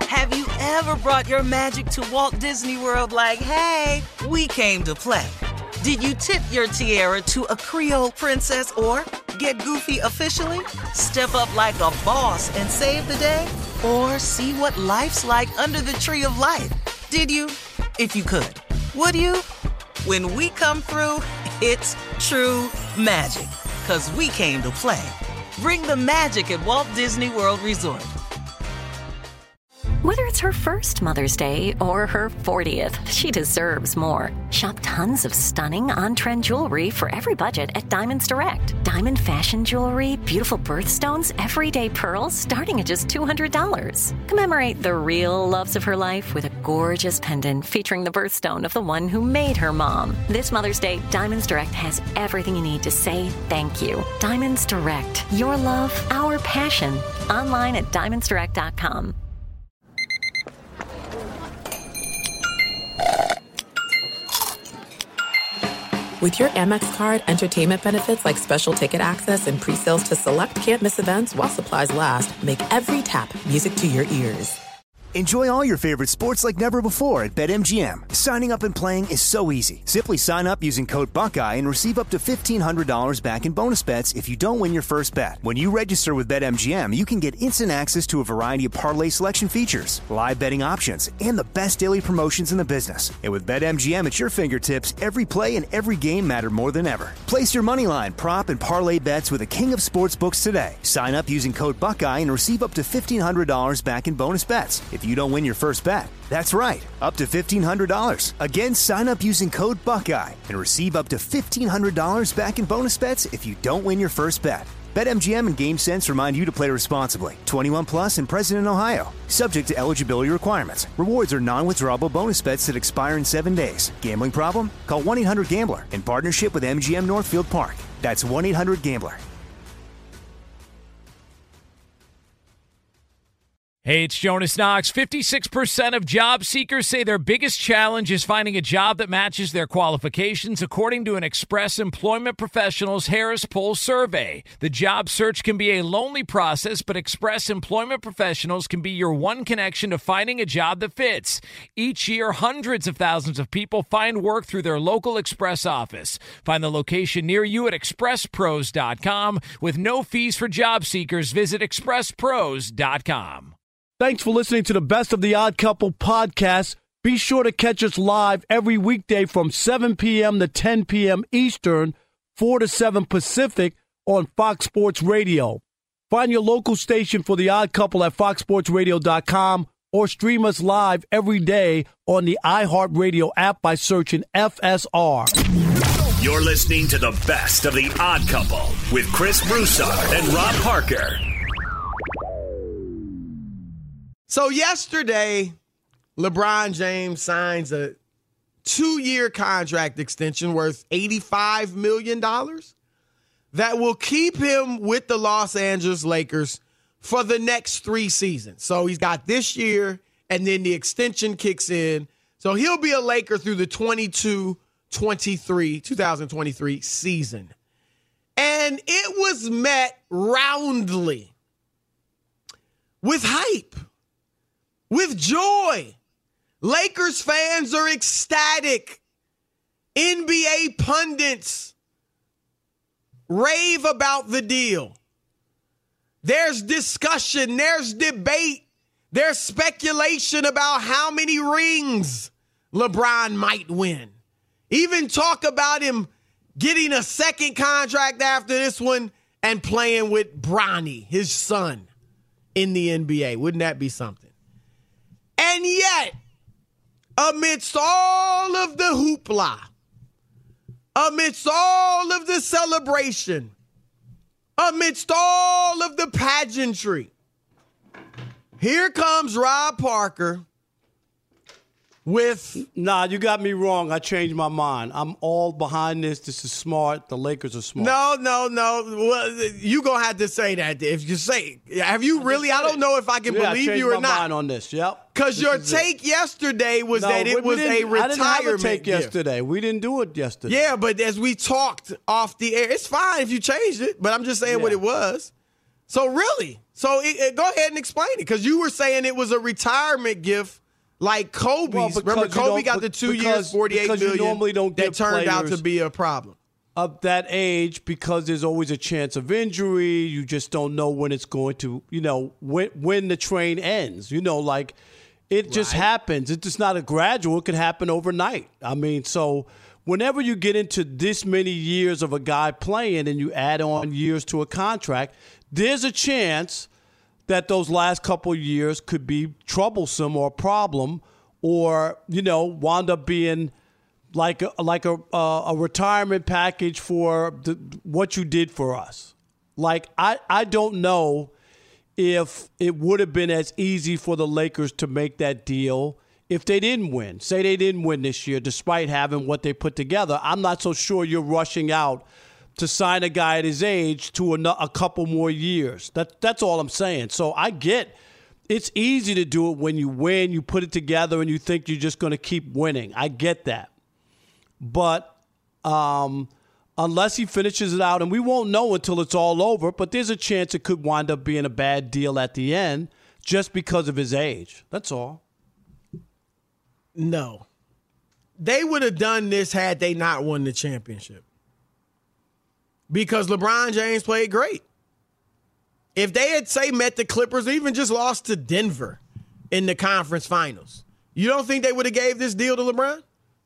Have you ever brought your magic to Walt Disney World like, hey, we came to play? Did you tip your tiara to a Creole princess or get goofy officially? Step up like a boss and save the day? Or see what life's like under the tree of life? Did you? If you could. Would you? When we come through, it's true magic. 'Cause we came to play. Bring the magic at Walt Disney World Resort. Whether it's her first Mother's Day or her 40th, she deserves more. Shop tons of stunning on-trend jewelry for every budget at Diamonds Direct. Diamond fashion jewelry, beautiful birthstones, everyday pearls starting at just $200. Commemorate the real loves of her life with a gorgeous pendant featuring the birthstone of the one who made her mom. This Mother's Day, Diamonds Direct has everything you need to say thank you. Diamonds Direct. Your love, our passion. Online at diamondsdirect.com. With your Amex card, entertainment benefits like special ticket access and pre-sales to select can't-miss events while supplies last make every tap music to your ears. Enjoy all your favorite sports like never before at BetMGM. Signing up and playing is so easy. Simply sign up using code Buckeye and receive up to $1,500 back in bonus bets if you don't win your first bet. When you register with BetMGM, you can get instant access to a variety of parlay selection features, live betting options, and the best daily promotions in the business. And with BetMGM at your fingertips, every play and every game matter more than ever. Place your moneyline, prop, and parlay bets with the king of sportsbooks today. Sign up using code Buckeye and receive up to $1,500 back in bonus bets if you don't win your first bet. That's right, up to $1,500. Again, sign up using code Buckeye and receive up to $1,500 back in bonus bets if you don't win your first bet. BetMGM and GameSense remind you to play responsibly. 21 plus and present in Ohio. Subject to eligibility requirements. Rewards are non-withdrawable bonus bets that expire in 7 days. Gambling problem? Call 1-800-GAMBLER in partnership with MGM Northfield Park. That's 1-800-GAMBLER. Hey, it's Jonas Knox. 56% of job seekers say their biggest challenge is finding a job that matches their qualifications, according to an Express Employment Professionals Harris Poll survey. The job search can be a lonely process, but Express Employment Professionals can be your one connection to finding a job that fits. Each year, hundreds of thousands of people find work through their local Express office. Find the location near you at expresspros.com. With no fees for job seekers, visit expresspros.com. Thanks for listening to the Best of the Odd Couple podcast. Be sure to catch us live every weekday from 7 p.m. to 10 p.m. Eastern, 4 to 7 Pacific on Fox Sports Radio. Find your local station for The Odd Couple at foxsportsradio.com or stream us live every day on the iHeartRadio app by searching FSR. You're listening to the Best of the Odd Couple with Chris Broussard and Rob Parker. So yesterday, LeBron James signs a 2-year contract extension worth $85 million that will keep him with the Los Angeles Lakers for the next 3 seasons. So he's got this year, and then the extension kicks in. So he'll be a Laker through the 2023 season. And it was met roundly with hype. With joy. Lakers fans are ecstatic. NBA pundits rave about the deal. There's discussion. There's debate. There's speculation about how many rings LeBron might win. Even talk about him getting a second contract after this one and playing with Bronny, his son, in the NBA. Wouldn't that be something? And yet, amidst all of the hoopla, amidst all of the celebration, amidst all of the pageantry, here comes Rob Parker with... Nah, you got me wrong. I changed my mind. I'm all behind this. This is smart. The Lakers are smart. No. Well, you going to have to say that. If you say, have you really? I don't know if I can believe you or not. I changed my mind on this, yep. Because your take yesterday was that it was a retirement. I didn't have a take yesterday. We didn't do it yesterday. Yeah, but as we talked off the air, it's fine if you changed it, but I'm just saying what it was. So really? So go ahead and explain it, because you were saying it was a retirement gift like Kobe's. Well, remember, Kobe got the 2 years, $48 million. You normally don't that give turned out to be a problem. Of that age, because there's always a chance of injury. You just don't know when it's going to, when the train ends. Like it just happens. It's just not a gradual. It could happen overnight. I mean, so whenever you get into this many years of a guy playing and you add on years to a contract, there's a chance that those last couple of years could be troublesome or a problem, or, wound up being like a retirement package for what you did for us. Like, I don't know if it would have been as easy for the Lakers to make that deal if they didn't win. Say they didn't win this year, despite having what they put together. I'm not so sure you're rushing out to sign a guy at his age to a couple more years. That's all I'm saying. So I get it's easy to do it when you win, you put it together, and you think you're just going to keep winning. I get that. But unless he finishes it out, and we won't know until it's all over, but there's a chance it could wind up being a bad deal at the end just because of his age. That's all. No. They would have done this had they not won the championship. Because LeBron James played great. If they had, say, met the Clippers or even just lost to Denver in the conference finals, you don't think they would have gave this deal to LeBron?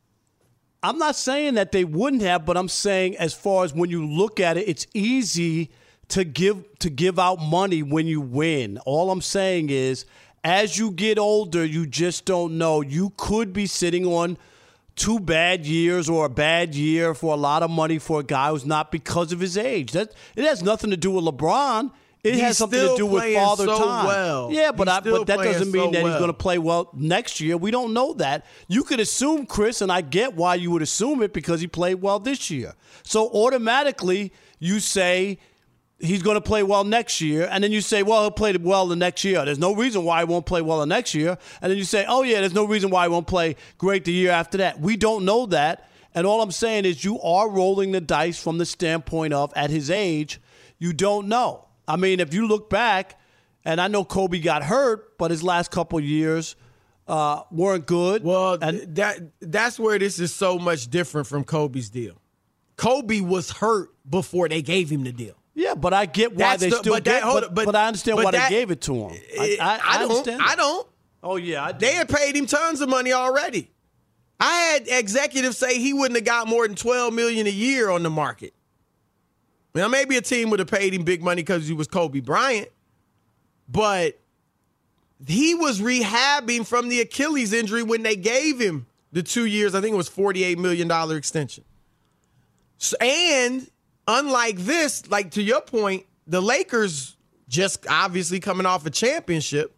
I'm not saying that they wouldn't have, but I'm saying as far as when you look at it, it's easy to give out money when you win. All I'm saying is, as you get older, you just don't know. You could be sitting on 2 bad years or a bad year for a lot of money for a guy who's not because of his age. It has nothing to do with LeBron. It has something to do with Father Time. Well. Yeah, but that doesn't mean that he's going to play well next year. We don't know that. You could assume, Chris, and I get why you would assume it, because he played well this year. So automatically you say he's going to play well next year, and then you say, well, he'll play well the next year. There's no reason why he won't play well the next year. And then you say, oh, yeah, there's no reason why he won't play great the year after that. We don't know that. And all I'm saying is you are rolling the dice from the standpoint of, at his age, you don't know. I mean, if you look back, and I know Kobe got hurt, but his last couple of years weren't good. Well, that's where this is so much different from Kobe's deal. Kobe was hurt before they gave him the deal. Yeah, but I get why they still gave it. But I understand why they gave it to him. I understand. I don't. Oh, yeah. They had paid him tons of money already. I had executives say he wouldn't have got more than $12 million a year on the market. Now, maybe a team would have paid him big money because he was Kobe Bryant, but he was rehabbing from the Achilles injury when they gave him the 2 years. I think it was $48 million extension. So, and unlike this, like to your point, the Lakers just obviously coming off a championship,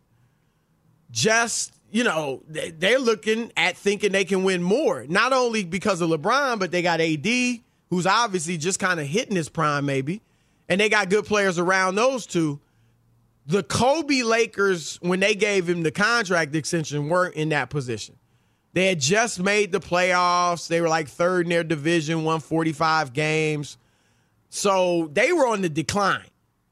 just, they're looking at thinking they can win more. Not only because of LeBron, but they got AD, who's obviously just kind of hitting his prime maybe, and they got good players around those two. The Kobe Lakers, when they gave him the contract extension, weren't in that position. They had just made the playoffs. They were like third in their division, won 45 games. So they were on the decline.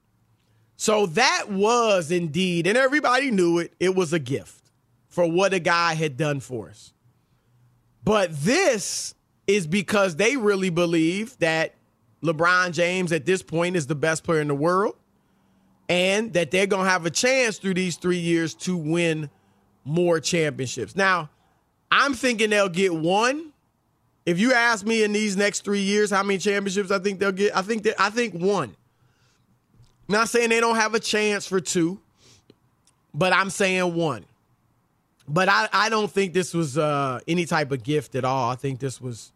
So that was indeed, and everybody knew it was a gift for what a guy had done for us. But this is because they really believe that LeBron James at this point is the best player in the world, and that they're going to have a chance through these 3 years to win more championships. Now, I'm thinking they'll get one. If you ask me in these next 3 years how many championships I think they'll get, I think one. Not saying they don't have a chance for 2, but I'm saying 1. But I don't think this was any type of gift at all. I think this was,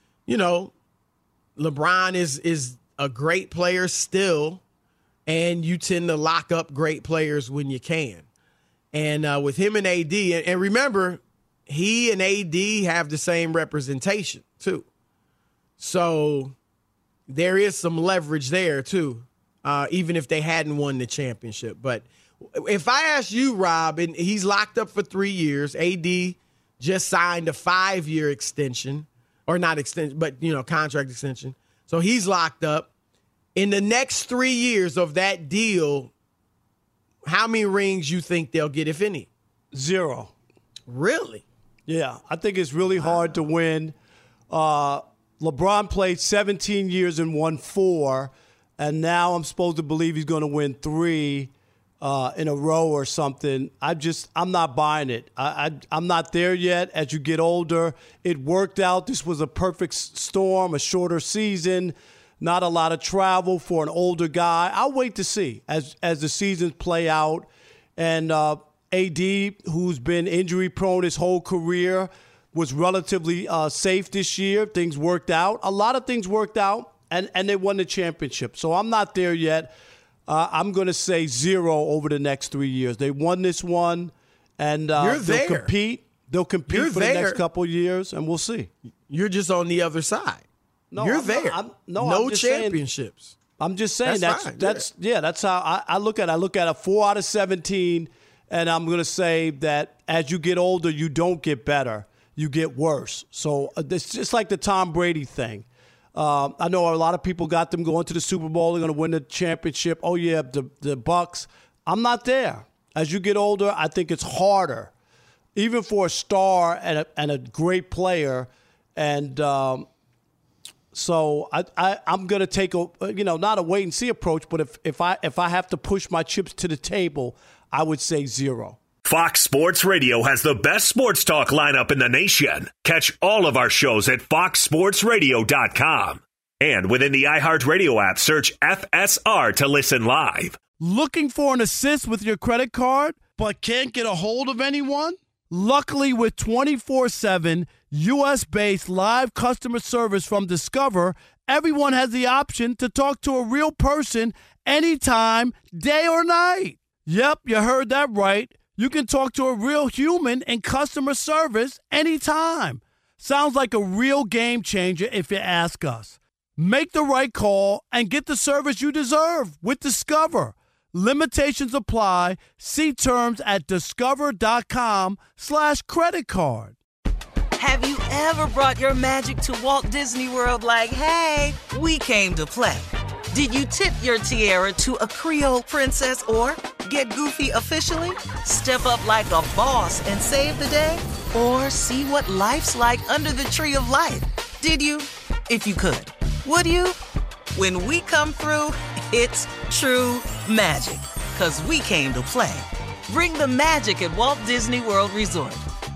LeBron is a great player still, and you tend to lock up great players when you can. And with him and AD, and remember, he and AD have the same representation too. So there is some leverage there too, even if they hadn't won the championship. But if I ask you, Rob, and he's locked up for 3 years, AD just signed a 5-year extension, or not extension, but, contract extension. So he's locked up. In the next 3 years of that deal, how many rings you think they'll get, if any? 0. Really? Yeah, I think it's really hard to win. LeBron played 17 years and won 4, and now I'm supposed to believe he's going to win 3 in a row or something. I'm not buying it. I'm not there yet. As you get older, it worked out. This was a perfect storm, a shorter season, not a lot of travel for an older guy. I'll wait to see as the seasons play out. And AD, who's been injury-prone his whole career, was relatively safe this year. Things worked out. A lot of things worked out, and they won the championship. So I'm not there yet. I'm going to say 0 over the next 3 years. They won this one, and they'll compete. They'll compete for the next couple of years, and we'll see. You're just on the other side. No, you're there. No championships. I'm just saying that's how I look at it. I look at a 4 out of 17, and I'm going to say that as you get older, you don't get better. You get worse. So it's just like the Tom Brady thing. I know a lot of people got them going to the Super Bowl. They're going to win the championship. Oh, yeah, the Bucks. I'm not there. As you get older, I think it's harder, even for a star and a great player. And so I'm going to take not a wait and see approach, but if I have to push my chips to the table, I would say 0. Fox Sports Radio has the best sports talk lineup in the nation. Catch all of our shows at foxsportsradio.com. And within the iHeartRadio app, search FSR to listen live. Looking for an assist with your credit card, but can't get a hold of anyone? Luckily, with 24/7 U.S.-based live customer service from Discover, everyone has the option to talk to a real person anytime, day or night. Yep, you heard that right. You can talk to a real human in customer service anytime. Sounds like a real game changer if you ask us. Make the right call and get the service you deserve with Discover. Limitations apply. See terms at discover.com/credit card. Have you ever brought your magic to Walt Disney World like, hey, we came to play? Did you tip your tiara to a Creole princess or get goofy officially? Step up like a boss and save the day? Or see what life's like under the tree of life? Did you? If you could. Would you? When we come through, it's true magic. 'Cause we came to play. Bring the magic at Walt Disney World Resort.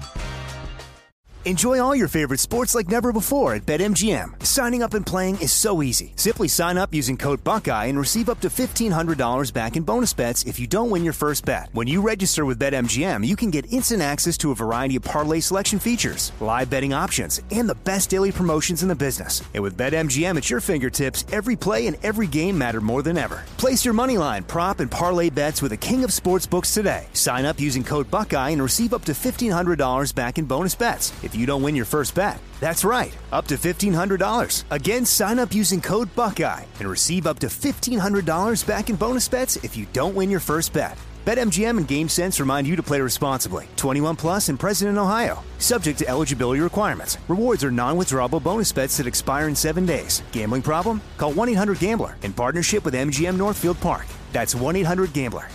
Enjoy all your favorite sports like never before at BetMGM. Signing up and playing is so easy. Simply sign up using code Buckeye and receive up to $1,500 back in bonus bets if you don't win your first bet. When you register with BetMGM, you can get instant access to a variety of parlay selection features, live betting options, and the best daily promotions in the business. And with BetMGM at your fingertips, every play and every game matter more than ever. Place your moneyline, prop, and parlay bets with the king of sportsbooks today. Sign up using code Buckeye and receive up to $1,500 back in bonus bets if you don't win your first bet. That's right, up to $1,500. Again, sign up using code Buckeye and receive up to $1,500 back in bonus bets if you don't win your first bet. BetMGM and GameSense remind you to play responsibly. 21 plus and present in Ohio. Subject to eligibility requirements. Rewards are non-withdrawable bonus bets that expire in 7 days. Gambling problem? Call 1-800-GAMBLER in partnership with MGM Northfield Park. That's 1-800-GAMBLER.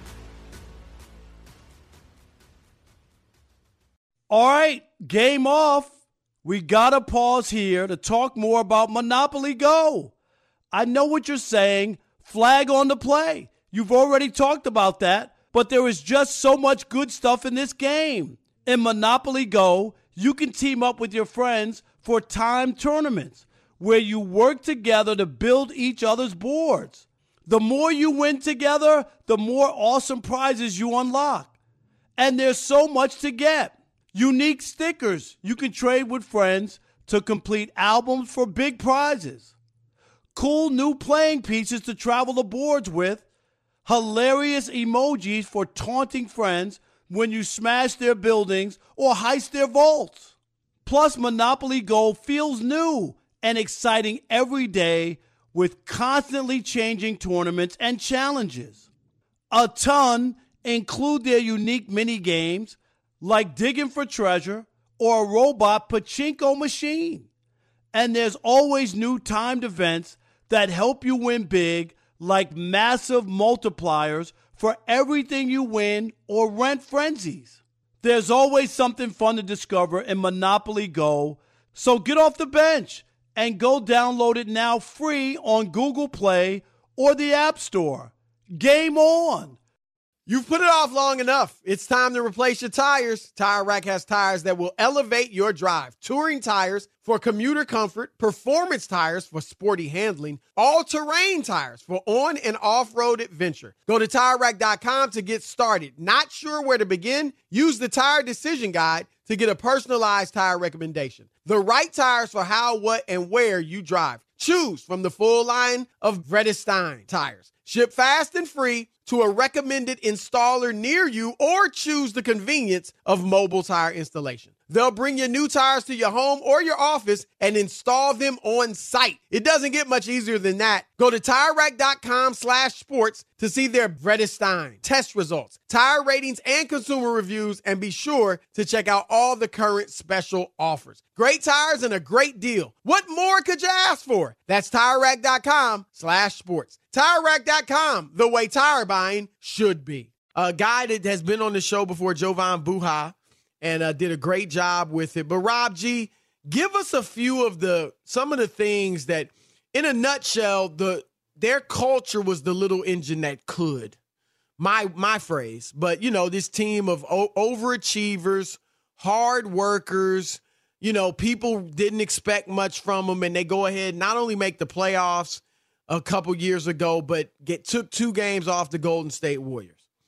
All right, game off. We got to pause here to talk more about Monopoly Go. I know what you're saying. Flag on the play. You've already talked about that, but there is just so much good stuff in this game. In Monopoly Go, you can team up with your friends for timed tournaments where you work together to build each other's boards. The more you win together, the more awesome prizes you unlock. And there's so much to get. Unique stickers you can trade with friends to complete albums for big prizes. Cool new playing pieces to travel the boards with. Hilarious emojis for taunting friends when you smash their buildings or heist their vaults. Plus, Monopoly Go feels new and exciting every day with constantly changing tournaments and challenges. A ton include their unique mini games like digging for treasure or a robot pachinko machine. And there's always new timed events that help you win big, like massive multipliers for everything you win or rent frenzies. There's always something fun to discover in Monopoly Go, so get off the bench and go download it now free on Google Play or the App Store. Game on! You've put it off long enough. It's time to replace your tires. Tire Rack has tires that will elevate your drive. Touring tires for commuter comfort, performance tires for sporty handling, all-terrain tires for on- and off-road adventure. Go to TireRack.com to get started. Not sure where to begin? Use the Tire Decision Guide to get a personalized tire recommendation. The right tires for how, what, and where you drive. Choose from the full line of Vredestein tires. Ship fast and free to a recommended installer near you, or choose the convenience of mobile tire installation. They'll bring your new tires to your home or your office and install them on site. It doesn't get much easier than that. Go to TireRack.com/sports to see their Vredestein test results, tire ratings, and consumer reviews, and be sure to check out all the current special offers. Great tires and a great deal. What more could you ask for? That's TireRack.com/sports. TireRack.com, the way tire buying should be. A guy that has been on the show before, Jovan Buha, and did a great job with it. But Rob G, give us a few of some of the things that, in a nutshell, their culture was the little engine that could. My phrase. But, this team of overachievers, hard workers, people didn't expect much from them, and they go ahead and not only make the playoffs a couple years ago, but took 2 games off the Golden State Warriors.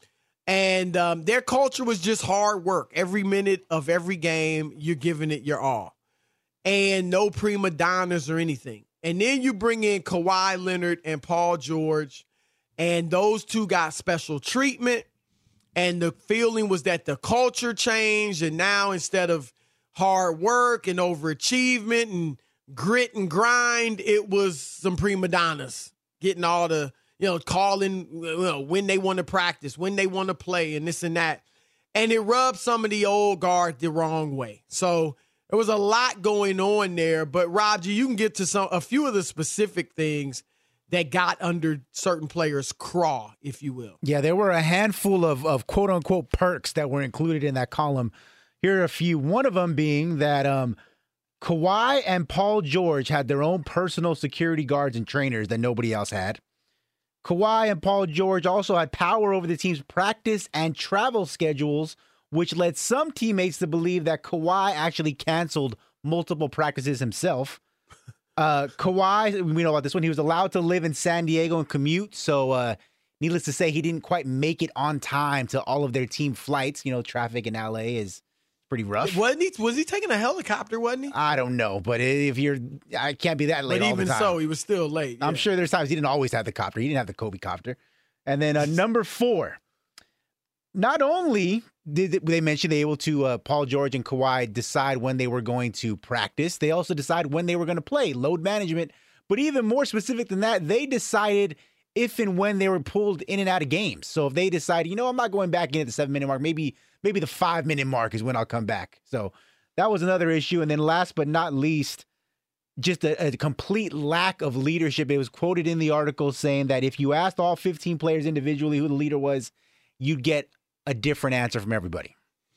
And their culture was just hard work. Every minute of every game, you're giving it your all. And no prima donnas or anything. And then you bring in Kawhi Leonard and Paul George, and those two got special treatment. And the feeling was that the culture changed, and now instead of hard work and overachievement and grit and grind, it was some prima donnas getting all the, calling when they want to practice, when they want to play, and this and that. And it rubbed some of the old guard the wrong way. So there was a lot going on there. But, Roger, you can get to a few of the specific things that got under certain players' craw, if you will. Yeah, there were a handful of quote-unquote perks that were included in that column. Here are a few. One of them being that Kawhi and Paul George had their own personal security guards and trainers that nobody else had. Kawhi and Paul George also had power over the team's practice and travel schedules, which led some teammates to believe that Kawhi actually canceled multiple practices himself. Kawhi, we know about this one, he was allowed to live in San Diego and commute, so needless to say, he didn't quite make it on time to all of their team flights. Traffic in LA is pretty rough. Was he taking a helicopter, wasn't he? I don't know, but I can't be that late all the time. But even so, he was still late. Yeah. I'm sure there's times he didn't always have the copter. He didn't have the Kobe copter. And then number 4, not only did they mention they able to, Paul George and Kawhi, decide when they were going to practice, they also decided when they were going to play, load management. But even more specific than that, they decided if and when they were pulled in and out of games. So if they decide, I'm not going back in at the 7-minute mark, maybe the 5-minute mark is when I'll come back. So that was another issue. And then last but not least, just a complete lack of leadership. It was quoted in the article saying that if you asked all 15 players individually who the leader was, you'd get a different answer from everybody.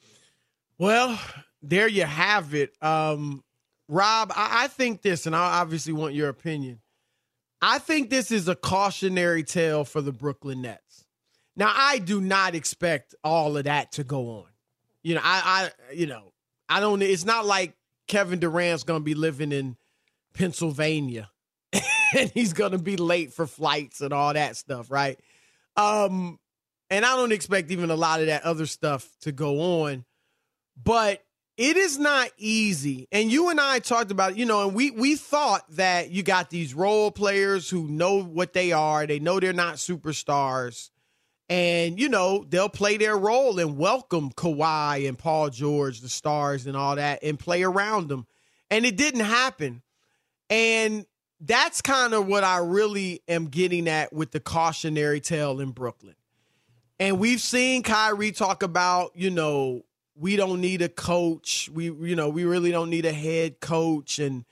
Well, there you have it. Rob, I think this, and I obviously want your opinion. I think this is a cautionary tale for the Brooklyn Nets. Now, I do not expect all of that to go on. I don't. It's not like Kevin Durant's going to be living in Pennsylvania and he's going to be late for flights and all that stuff, right? And I don't expect even a lot of that other stuff to go on. But it is not easy. And you and I talked about, and we thought that you got these role players who know what they are. They know they're not superstars. And, they'll play their role and welcome Kawhi and Paul George, the stars and all that, and play around them. And it didn't happen. And that's kind of what I really am getting at with the cautionary tale in Brooklyn. And we've seen Kyrie talk about, we don't need a coach. We really don't need a head coach. And,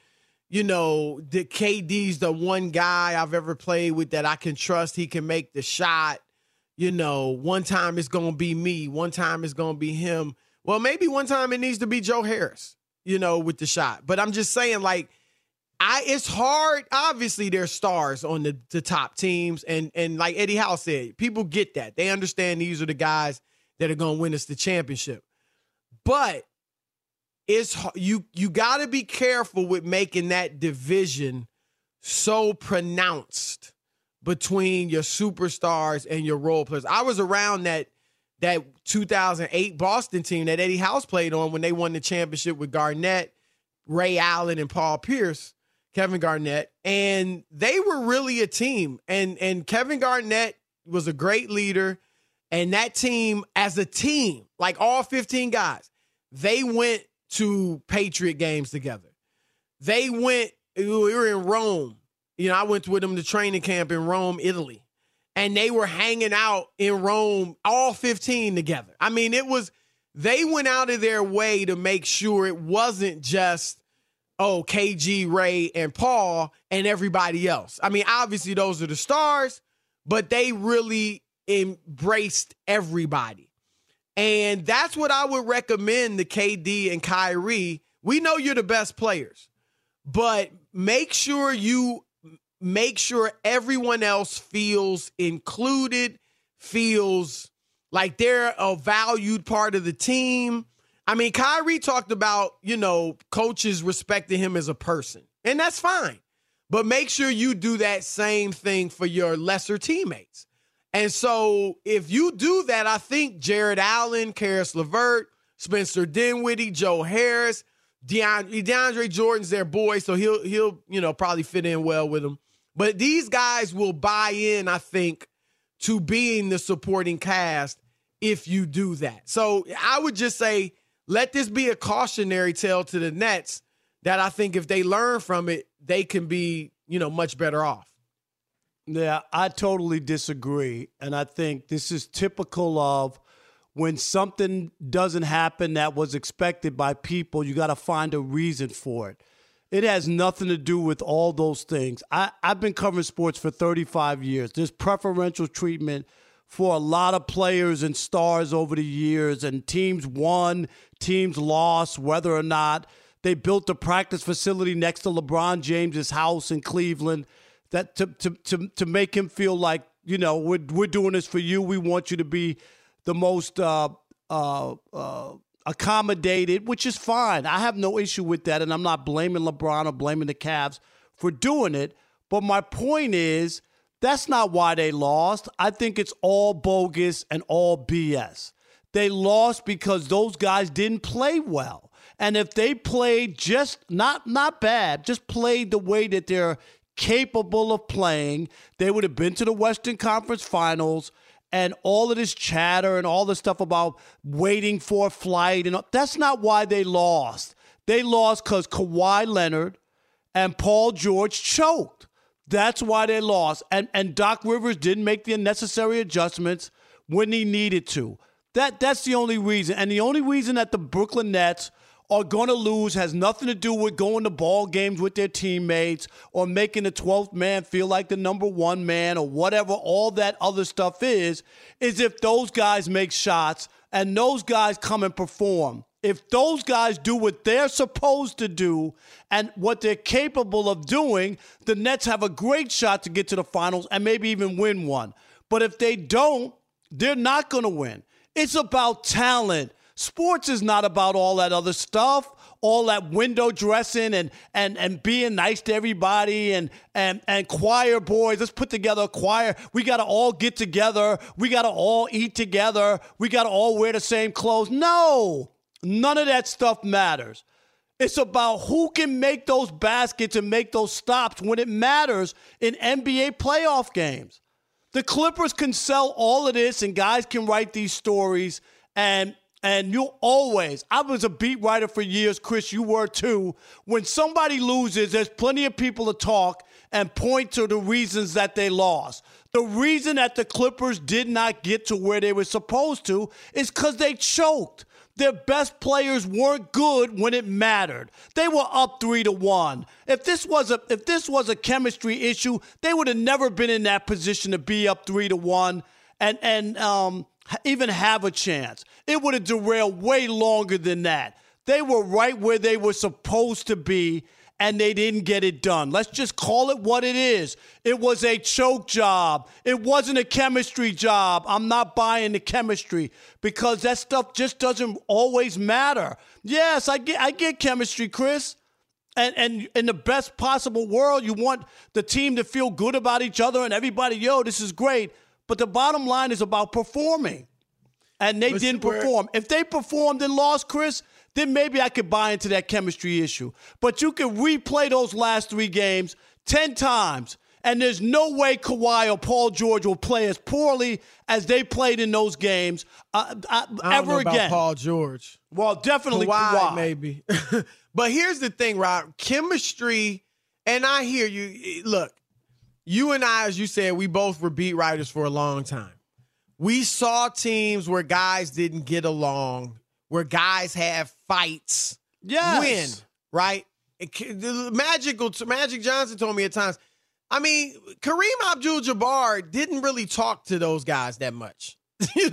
the KD's the one guy I've ever played with that I can trust. He can make the shot. One time it's going to be me. One time it's going to be him. Well, maybe one time it needs to be Joe Harris, with the shot. But I'm just saying, like, it's hard. Obviously, there's stars on the top teams. And like Eddie Howe said, people get that. They understand these are the guys that are going to win us the championship. But you got to be careful with making that division so pronounced between your superstars and your role players. I was around that 2008 Boston team that Eddie House played on when they won the championship with Garnett, Ray Allen, and Paul Pierce, Kevin Garnett, and they were really a team. And Kevin Garnett was a great leader, and that team, as a team, like all 15 guys, they went to Patriot games together. We were in Rome. I went with them to training camp in Rome, Italy. And they were hanging out in Rome, all 15 together. I mean, they went out of their way to make sure it wasn't just, KG, Ray, and Paul, and everybody else. I mean, obviously those are the stars, but they really embraced everybody. And that's what I would recommend to KD and Kyrie. We know you're the best players, but make sure everyone else feels included, feels like they're a valued part of the team. I mean, Kyrie talked about, coaches respecting him as a person, and that's fine. But make sure you do that same thing for your lesser teammates. And so if you do that, I think Jared Allen, Karis LeVert, Spencer Dinwiddie, Joe Harris, DeAndre Jordan's their boy, so he'll probably fit in well with them. But these guys will buy in, I think, to being the supporting cast if you do that. So I would just say, let this be a cautionary tale to the Nets that I think if they learn from it, they can be, much better off. Yeah, I totally disagree. And I think this is typical of when something doesn't happen that was expected by people, you got to find a reason for it. It has nothing to do with all those things. I've been covering sports for 35 years. There's preferential treatment for a lot of players and stars over the years, and teams won, teams lost, whether or not they built a practice facility next to LeBron James's house in Cleveland that to make him feel like, we're doing this for you. We want you to be the most accommodated, which is fine. I have no issue with that, and I'm not blaming LeBron or blaming the Cavs for doing it. But my point is, that's not why they lost. I think it's all bogus and all BS. They lost because those guys didn't play well. And if they played just not bad, just played the way that they're capable of playing, they would have been to the Western Conference Finals. And all of this chatter and all the stuff about waiting for a flight, and that's not why they lost. They lost because Kawhi Leonard and Paul George choked. That's why they lost. And Doc Rivers didn't make the necessary adjustments when he needed to. That's the only reason. And the only reason that the Brooklyn Nets are going to lose has nothing to do with going to ball games with their teammates or making the 12th man feel like the number one man or whatever all that other stuff is if those guys make shots and those guys come and perform. If those guys do what they're supposed to do and what they're capable of doing, the Nets have a great shot to get to the finals and maybe even win one. But if they don't, they're not going to win. It's about talent. Sports is not about all that other stuff, all that window dressing and being nice to everybody and choir boys. Let's put together a choir. We got to all get together. We got to all eat together. We got to all wear the same clothes. No, none of that stuff matters. It's about who can make those baskets and make those stops when it matters in NBA playoff games. The Clippers can sell all of this and guys can write these stories and you'll always, I was a beat writer for years, Chris, you were too. When somebody loses, there's plenty of people to talk and point to the reasons that they lost. The reason that the Clippers did not get to where they were supposed to is because they choked. Their best players weren't good when it mattered. They were up 3-1. If this was a chemistry issue, they would have never been in that position to be up 3-1 and even have a chance. It would have derailed way longer than that. They were right where they were supposed to be, and they didn't get it done. Let's just call it what it is. It was a choke job. It wasn't a chemistry job. I'm not buying the chemistry because that stuff just doesn't always matter. Yes, I get chemistry, Chris. And in the best possible world, you want the team to feel good about each other and everybody, yo, this is great. But the bottom line is about performing. And they didn't perform. If they performed and lost, Chris, then maybe I could buy into that chemistry issue. But you can replay those last 3 games 10 times, and there's no way Kawhi or Paul George will play as poorly as they played in those games I don't ever know again. about Paul George. Well, definitely Kawhi. Maybe. But here's the thing, Rob. Chemistry, and I hear you. Look, you and I, as you said, we both were beat writers for a long time. We saw teams where guys didn't get along, where guys have fights, win, right? Magic Johnson told me at times, I mean, Kareem Abdul-Jabbar didn't really talk to those guys that much. He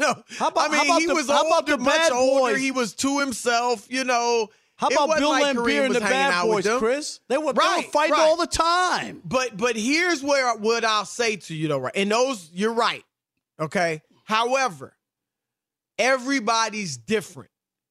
was much older. He was to himself, How about Bill like Laimbeer and the Bad Boys, Chris? They were fighting all the time. But here's what I'll say to you, though, right? And those, you're right, okay? However, everybody's different.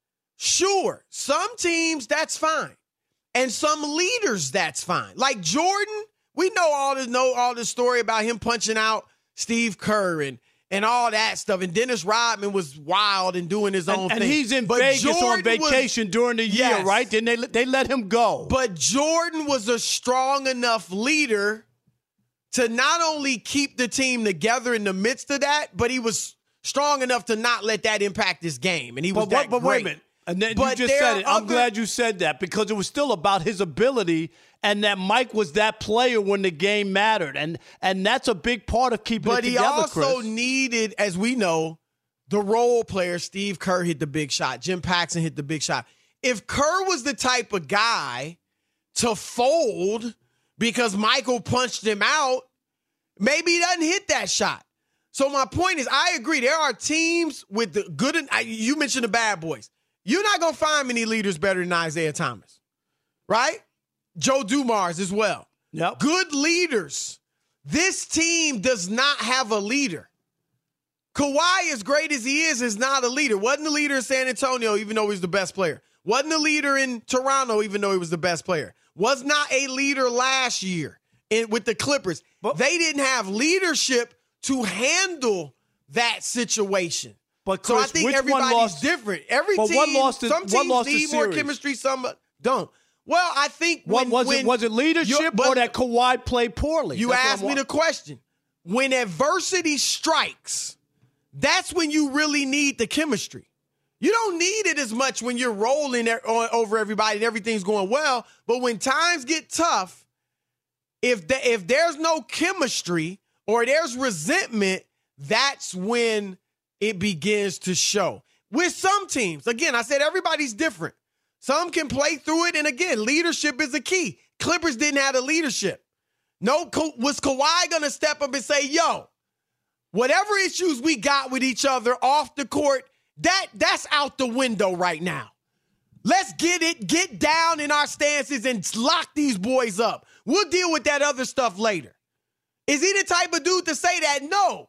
Sure, some teams, that's fine. And some leaders, that's fine. Like Jordan, we know all the story about him punching out Steve Kerr and all that stuff. And Dennis Rodman was wild and doing his own thing. And he's in Vegas on vacation during the year, right? Then they let him go. But Jordan was a strong enough leader to not only keep the team together in the midst of that, but he was strong enough to not let that impact his game. And he was great. Wait a minute. And then you just said it. I'm glad you said that because it was still about his ability and that Mike was that player when the game mattered. And that's a big part of keeping it together, Chris. But he also needed, as we know, the role player. Steve Kerr hit the big shot. Jim Paxson hit the big shot. If Kerr was the type of guy to fold because Michael punched him out, maybe he doesn't hit that shot. So my point is, I agree. There are teams with the good, you mentioned the Bad Boys. You're not going to find many leaders better than Isaiah Thomas, right? Joe Dumars as well. Yep. Good leaders. This team does not have a leader. Kawhi, as great as he is not a leader. Wasn't a leader in San Antonio, even though he was the best player. Wasn't a leader in Toronto, even though he was the best player. Was not a leader last year with the Clippers. But they didn't have leadership to handle that situation. But Chris, so I think everybody's different. Some teams need more chemistry, some don't. Well, I think was it leadership or that Kawhi played poorly? You asked me the question. When adversity strikes, that's when you really need the chemistry. You don't need it as much when you're rolling over everybody and everything's going well. But when times get tough, if there's no chemistry or there's resentment, that's when it begins to show. With some teams, again, I said everybody's different. Some can play through it, and again, leadership is the key. Clippers didn't have the leadership. Was Kawhi going to step up and say, yo, whatever issues we got with each other off the court, that's out the window right now. Let's get down in our stances and lock these boys up. We'll deal with that other stuff later. Is he the type of dude to say that? No.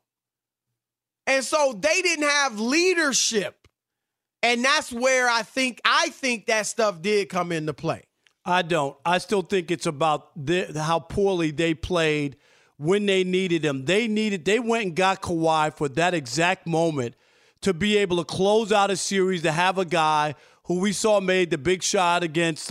And so they didn't have leadership. And that's where I think that stuff did come into play. I don't. I still think it's about how poorly they played when they needed him. They went and got Kawhi for that exact moment to be able to close out a series, to have a guy who we saw made the big shot against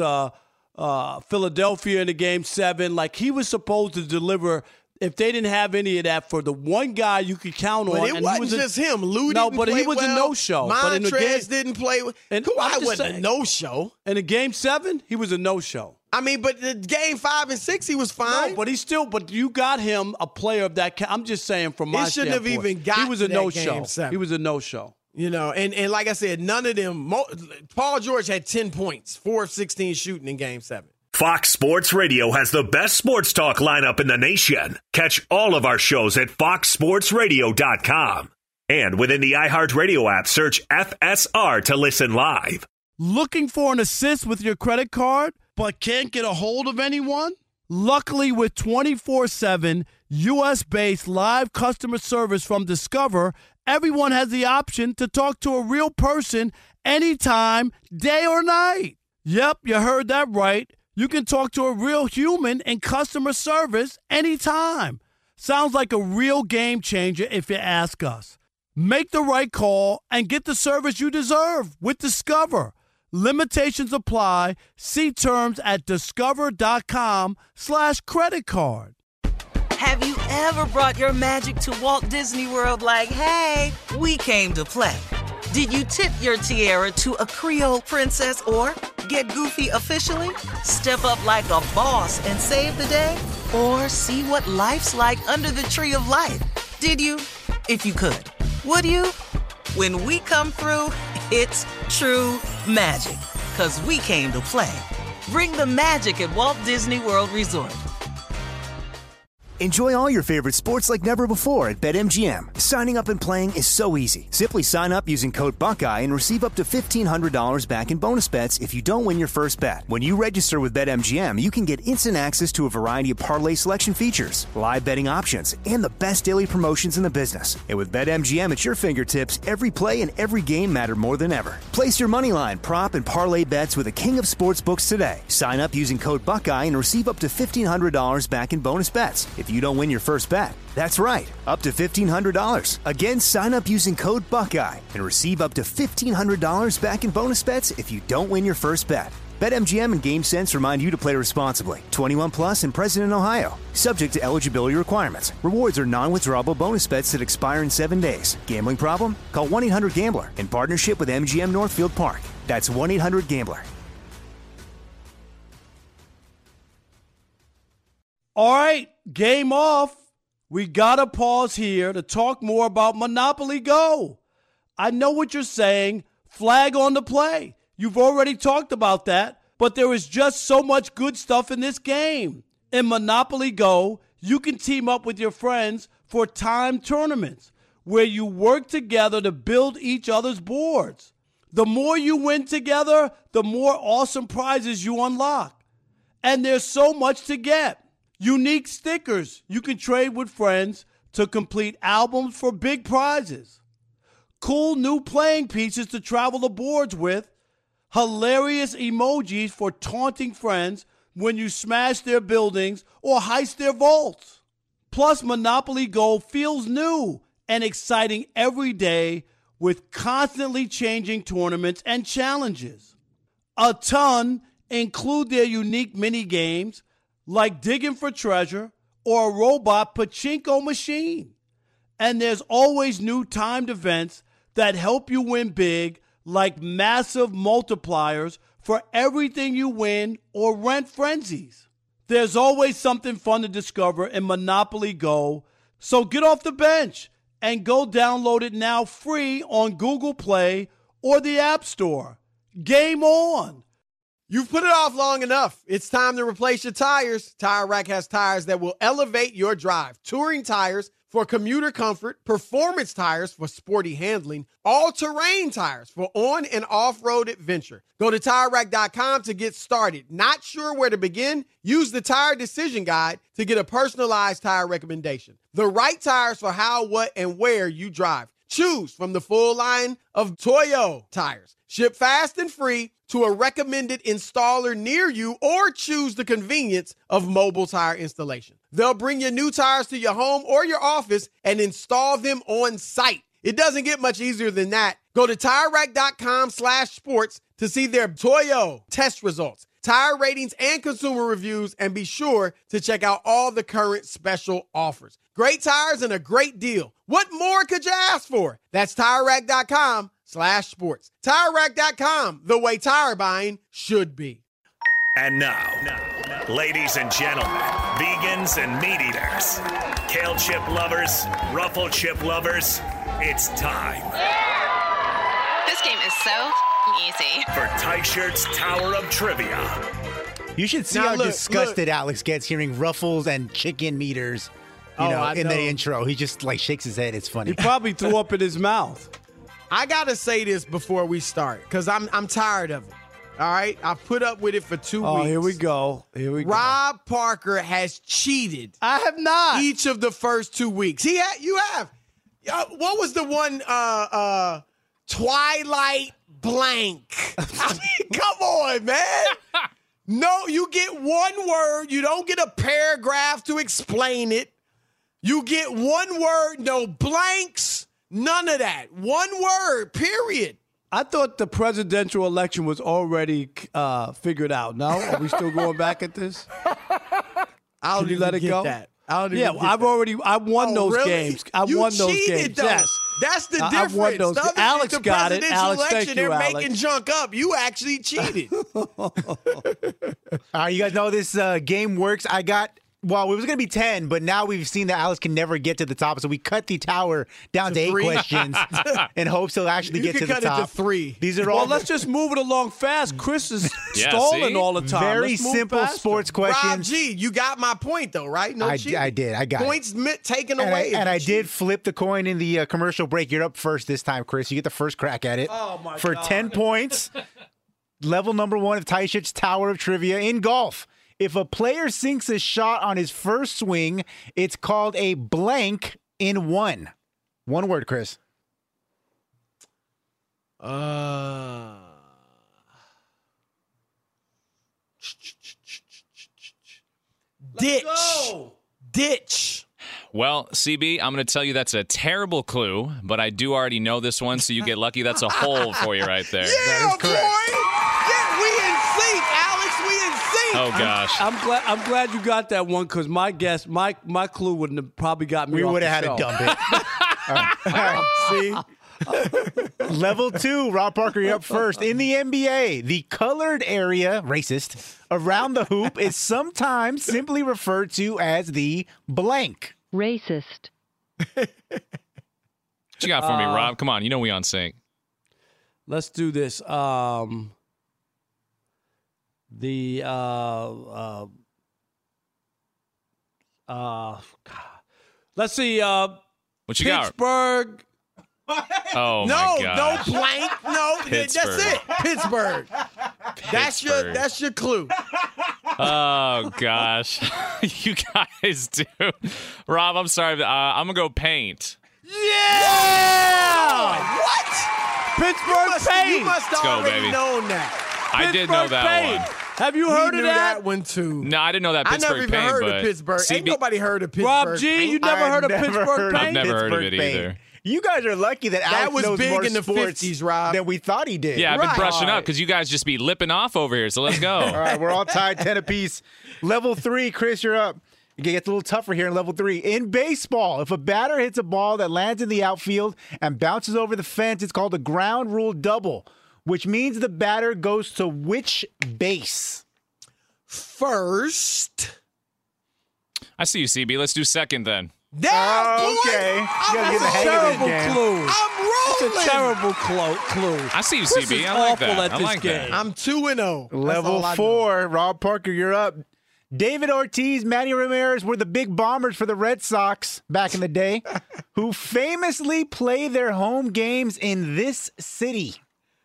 Philadelphia in the Game 7. Like, he was supposed to deliver. If they didn't have any of that for the one guy you could count on. But it wasn't just him. Lou no, didn't but play he was well. a no-show. Montrez didn't play well. Kawhi wasn't a no-show. In the Game 7, he was a no-show. I mean, but the Game 5 and 6, he was fine. No, but you got him a player of that. I'm just saying from my standpoint. It shouldn't have even gotten he was a no-show. Game 7. He was a no-show. You know, and like I said, none of them. Paul George had 10 points, 4 of 16 shooting in Game 7. Fox Sports Radio has the best sports talk lineup in the nation. Catch all of our shows at foxsportsradio.com. And within the iHeartRadio app, search FSR to listen live. Looking for an assist with your credit card, but can't get a hold of anyone? Luckily, with 24/7 U.S.-based live customer service from Discover, everyone has the option to talk to a real person anytime, day or night. Yep, you heard that right. You can talk to a real human in customer service anytime. Sounds like a real game changer if you ask us. Make the right call and get the service you deserve with Discover. Limitations apply. See terms at discover.com/creditcard. Have you ever brought your magic to Walt Disney World like, hey, we came to play? Did you tip your tiara to a Creole princess or get goofy officially? Step up like a boss and save the day? Or see what life's like under the tree of life? Did you? If you could. Would you? When we come through, it's true magic. 'Cause we came to play. Bring the magic at Walt Disney World Resort. Enjoy all your favorite sports like never before at BetMGM. Signing up and playing is so easy. Simply sign up using code Buckeye and receive up to $1,500 back in bonus bets if you don't win your first bet. When you register with BetMGM, you can get instant access to a variety of parlay selection features, live betting options, and the best daily promotions in the business. And with BetMGM at your fingertips, every play and every game matter more than ever. Place your moneyline, prop, and parlay bets with the king of sportsbooks today. Sign up using code Buckeye and receive up to $1,500 back in bonus bets if you don't win your first bet. That's right, up to $1,500. Again, sign up using code Buckeye and receive up to $1,500 back in bonus bets if you don't win your first bet. BetMGM and GameSense remind you to play responsibly. 21 plus and present in Ohio. Subject to eligibility requirements. Rewards are non-withdrawable bonus bets that expire in 7 days. Gambling problem? Call 1-800-GAMBLER in partnership with MGM Northfield Park. That's 1-800-GAMBLER. All right, game off. We got to pause here to talk more about Monopoly Go. I know what you're saying. Flag on the play. You've already talked about that, but there is just so much good stuff in this game. In Monopoly Go, you can team up with your friends for timed tournaments where you work together to build each other's boards. The more you win together, the more awesome prizes you unlock. And there's so much to get. Unique stickers you can trade with friends to complete albums for big prizes. Cool new playing pieces to travel the boards with. Hilarious emojis for taunting friends when you smash their buildings or heist their vaults. Plus, Monopoly Go feels new and exciting every day with constantly changing tournaments and challenges. A ton include their unique mini games like digging for treasure or a robot pachinko machine. And there's always new timed events that help you win big, like massive multipliers for everything you win or rent frenzies. There's always something fun to discover in Monopoly Go, so get off the bench and go download it now free on Google Play or the App Store. Game on! You've put it off long enough. It's time to replace your tires. Tire Rack has tires that will elevate your drive. Touring tires for commuter comfort, performance tires for sporty handling, all-terrain tires for on- and off-road adventure. Go to TireRack.com to get started. Not sure where to begin? Use the Tire Decision Guide to get a personalized tire recommendation. The right tires for how, what, and where you drive. Choose from the full line of Toyo tires. Ship fast and free to a recommended installer near you, or choose the convenience of mobile tire installation. They'll bring your new tires to your home or your office and install them on site. It doesn't get much easier than that. Go to TireRack.com/sports to see their Toyo test results, tire ratings, and consumer reviews, and be sure to check out all the current special offers. Great tires and a great deal. What more could you ask for? That's TireRack.com/sports. TireRack.com, the way tire buying should be. And now, ladies and gentlemen, vegans and meat eaters, kale chip lovers, ruffle chip lovers, it's time So easy. For Tysshirt's Tower of Trivia. You should see how disgusted Alex gets hearing ruffles and chicken meters. You know, in the intro, he just like shakes his head. It's funny. He probably threw up in his mouth. I gotta say this before we start because I'm tired of it. All right, I've put up with it for 2 weeks. Oh, here we go. Rob Parker has cheated. I have not. Each of the first 2 weeks. You have. What was the one? Twilight blank. I mean, come on, man. No, you get one word. You don't get a paragraph to explain it. You get one word, no blanks, none of that. One word, period. I thought the presidential election was already figured out. No? Are we still going back at this? Can you let it go? I won those games. I won those games. Though. Yes. That's the difference. I won those. Alex got it. Alex, thank you, they're Alex. making junk up. You actually cheated. All right, you guys know this game works. Well, it was going to be 10, but now we've seen that Alex can never get to the top, so we cut the tower down to 8 questions in hopes he'll actually get to the top. You can cut it to 3. These are all. Well, let's just move it along fast. Chris is stalling all the time. Very simple sports questions. Rob G, you got my point, though, right? No cheating. I did. I got points taken away. And I did flip the coin in the commercial break. You're up first this time, Chris. You get the first crack at it. Oh, my God. For 10 points. Level number 1 of Tysshirt's Tower of Trivia in golf. If a player sinks a shot on his first swing, it's called a blank in 1. One word, Chris. Ditch. Well, CB, I'm going to tell you that's a terrible clue, but I do already know this one, so you get lucky. That's a hole for you right there. Yeah, that is correct. Boy. Yeah, we in sync, Alex. We in sync. Oh gosh. I'm glad you got that one because my guess, my clue wouldn't have probably got me. We would have had to dump it. All right, see. Level 2, Rob Parker, you're up first. In the NBA, the colored area, racist, around the hoop is sometimes simply referred to as the blank. Racist. What you got for me, Rob? Come on, you know we on sync. Let's do this. Let's see. What you got? Pittsburgh. Oh my No gosh. blank. No, Pittsburgh. that's it. Pittsburgh. That's your clue. Oh gosh, you guys do. Rob, I'm sorry. I'm gonna go paint. Yeah. What? Pittsburgh paint. You must have already known that. I did know that one. Have you heard of that one too? No, I didn't know that Pittsburgh I never even paint, heard but of Pittsburgh. Ain't nobody heard of Pittsburgh. Rob G, paint? you never heard of Pittsburgh paint? I've never heard of it Paint. either. You guys are lucky that Alex was knows big more in the sports 50s, Rob. than we thought he did. Yeah, I've been brushing up because you guys just be lipping off over here. So let's go. All right, we're all tied 10 apiece. Level 3, Chris, you're up. It gets a little tougher here in level 3. In baseball, if a batter hits a ball that lands in the outfield and bounces over the fence, it's called a ground rule double, which means the batter goes to which base? First. I see you, CB. Let's do second then. Okay. That's a terrible clue. I'm rolling. That's a terrible clue. I see you, Chris CB. is I like awful that. at I this like game. that. I'm 2-0. Level 4, Rob Parker, you're up. David Ortiz, Manny Ramirez were the big bombers for the Red Sox back in the day, who famously play their home games in this city.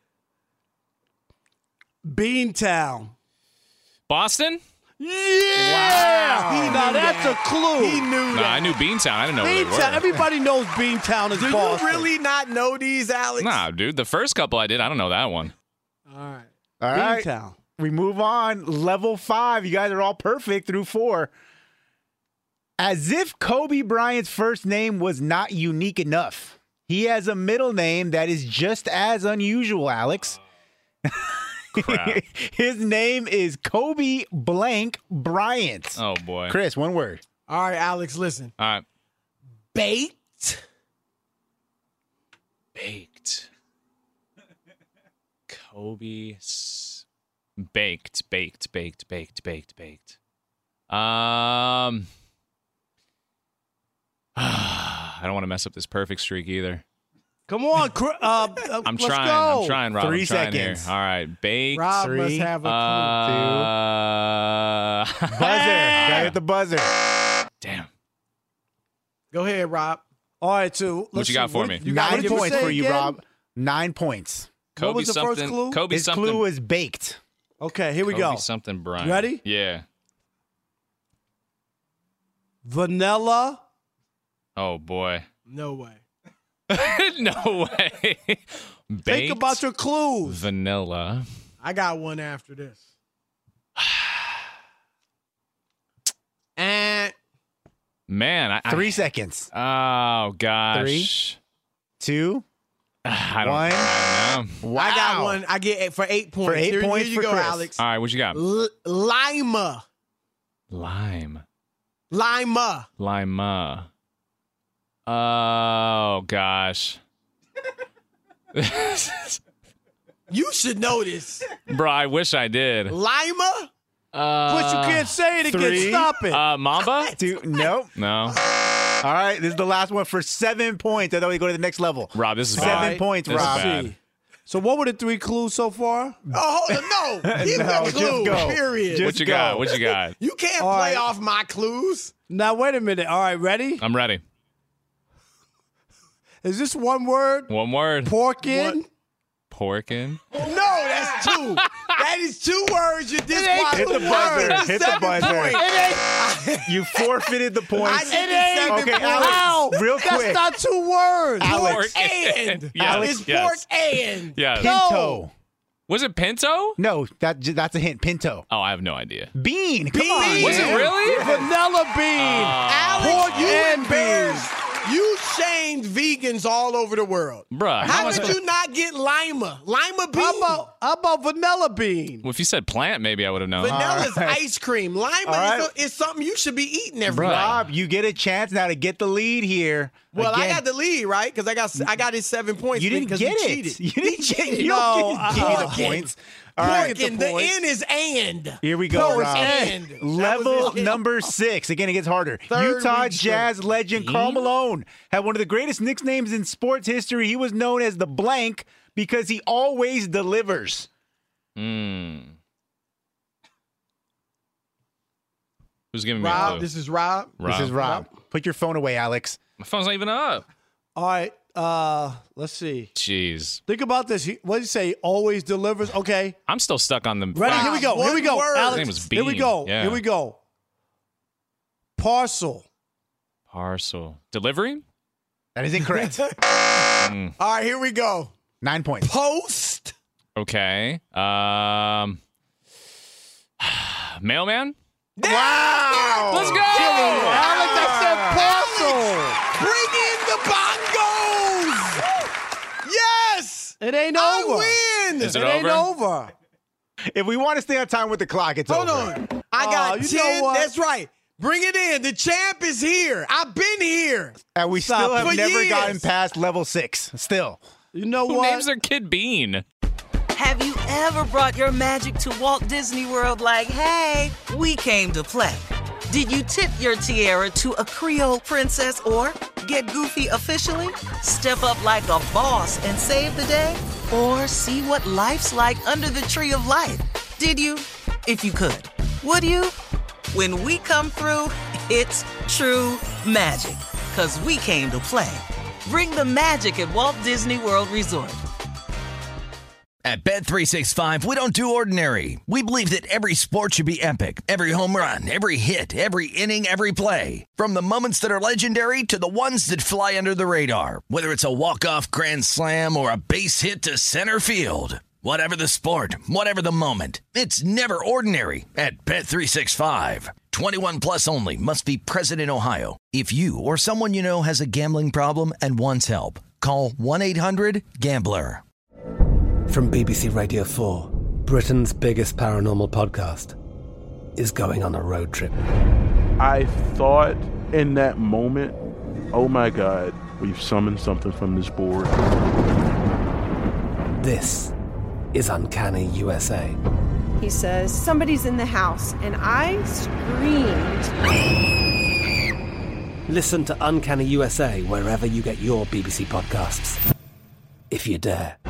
Beantown. Boston? Yeah! Wow. Now that's a clue. He knew that. I knew Beantown. I didn't know where they Beantown. were. Everybody knows Beantown is Do Boston. you really not know these, Alex? Nah, dude. The first couple I did. I don't know that one. All right. All right. Beantown. We move on. Level 5. You guys are all perfect through 4. As if Kobe Bryant's first name was not unique enough, he has a middle name that is just as unusual, Alex. Crap. His name is Kobe blank Bryant. Oh, boy. Chris, one word. All right, Alex, listen. All right. Baked. Kobe. Baked. I don't want to mess up this perfect streak either. Come on, I'm let's trying. go. I'm trying, Rob. 3 I'm trying seconds. Here. All right, baked. Rob 3, must have a clue. Buzzer. Gotta hit the buzzer. Damn. Go ahead, Rob. All right, so What you got for me? You got 9 what you points say for you, again? Rob. 9 points. Kobe What was the something. first clue? Kobe His something. clue is baked. Okay, here we Kobe go. something. Brian. Ready? Yeah. Vanilla. Oh boy. No way. No way. Baked Think about your clues. vanilla. I got one after this. And Man, 3 seconds. Oh gosh. 2. I don't, One. I don't know. Wow. I got one. I get it for 8 points. For 8 Here points you for go, Chris. Alex. All right, what you got? Lima. Lime. Lima. Oh gosh. You should know this. Bro, I wish I did. Lima? But you can't say it again. 3. Stop it. Mamba? 2. Nope. No. All right, this is the last one for 7 points. I thought we go to the next level. Rob, this is 7 bad. points, This is Rob. bad. So what were the 3 clues so far? Oh, hold on. No. Give me a just clue. go. Period. Just What you go. got? What you got? You can't All play right. off my clues. Now, wait a minute. All right, ready? I'm ready. Is this one word? One word. Porkin? Porkin. No, that's 2. That is 2 words. You're disqualified. Hit the buzzer. That's Hit the 7 buzzer. points. You forfeited the I points. did 7 Okay, points. Alex, real That's quick. not 2 words. Alex. And. Yes, It's yes. pork and. Yes. Pinto. Was it Pinto? No, that's a hint. Pinto. Oh, I have no idea. Bean. Come Bean. on. Was it man. really? Vanilla bean. Alex, Pork you and embarrassed. You shamed vegans all over the world. Bruh. How did you not get Lima? Lima bean. How about vanilla bean? Well, if you said plant, maybe I would have known. Vanilla's ice cream. Lima right. is something you should be eating every Bruh. day. Rob, you get a chance now to get the lead here. Well, I Again, got the lead, right? Because I got his 7 points. You didn't because get he it. cheated. You didn't He get cheated. it. You don't give me the Pork and- points. All right. Pork and the N is and. Here we go, No, it's Rob. and. That was Level his hint. number 6. Again, it gets harder. Third Utah week Jazz legend Karl Malone had one of the greatest nicknames in sports history. He was known as the blank because he always delivers. Who's giving me a Rob, clue? this is Rob. This is Rob. Put your phone away, Alex. My phone's not even up. All right, let's see. Jeez. Think about this. What did he say? Always delivers. Okay. I'm still stuck on the Ready? fact. Here we go. One Here we go. word. Alex. His name was Here we Bean. go. Yeah. Here we go. Parcel. Parcel. Delivery? That is incorrect. All right, here we go. 9 points. Post. Okay. Mailman? Wow. Let's go! Alex, I said parcel. Bring in the bongos. Yes. It ain't I over. win. Is It it ain't over? over. If we want to stay on time with the clock, it's Hold over. on. I got you know 10. what? That's right. Bring it in. The champ is here. I've been here. And we Stop still it. have For never years. gotten past level 6. Still. You know Who what? names their kid Bean? Have you ever brought your magic to Walt Disney World like, hey, we came to play? Did you tip your tiara to a Creole princess or get goofy officially? Step up like a boss and save the day? Or see what life's like under the tree of life? Did you? If you could. Would you? When we come through, it's true magic. 'Cause we came to play. Bring the magic at Walt Disney World Resort. At Bet365, we don't do ordinary. We believe that every sport should be epic. Every home run, every hit, every inning, every play. From the moments that are legendary to the ones that fly under the radar. Whether it's a walk-off grand slam or a base hit to center field. Whatever the sport, whatever the moment. It's never ordinary at Bet365. 21 plus only. Must be present in Ohio. If you or someone you know has a gambling problem and wants help, call 1-800-GAMBLER. From BBC Radio 4, Britain's biggest paranormal podcast is going on a road trip. I thought in that moment, oh my God, we've summoned something from this board. This is Uncanny USA. He says, somebody's in the house, and I screamed. Listen to Uncanny USA wherever you get your BBC podcasts, if you dare.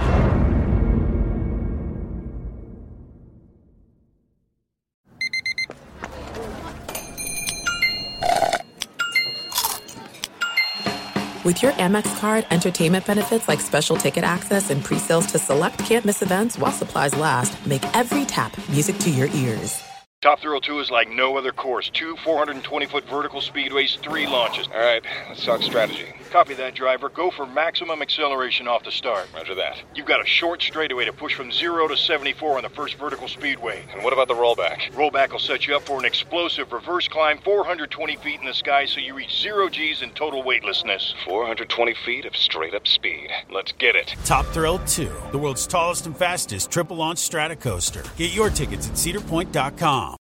With your Amex card, entertainment benefits like special ticket access and pre-sales to select can't-miss events while supplies last make every tap music to your ears. Top Thrill 2 is like no other course. 2 420-foot vertical speedways, 3 launches. All right, let's talk strategy. Copy that, driver. Go for maximum acceleration off the start. Roger that. You've got a short straightaway to push from 0 to 74 on the first vertical speedway. And what about the rollback? Rollback will set you up for an explosive reverse climb 420 feet in the sky so you reach 0 Gs in total weightlessness. 420 feet of straight-up speed. Let's get it. Top Thrill 2, the world's tallest and fastest triple-launch strata coaster. Get your tickets at cedarpoint.com.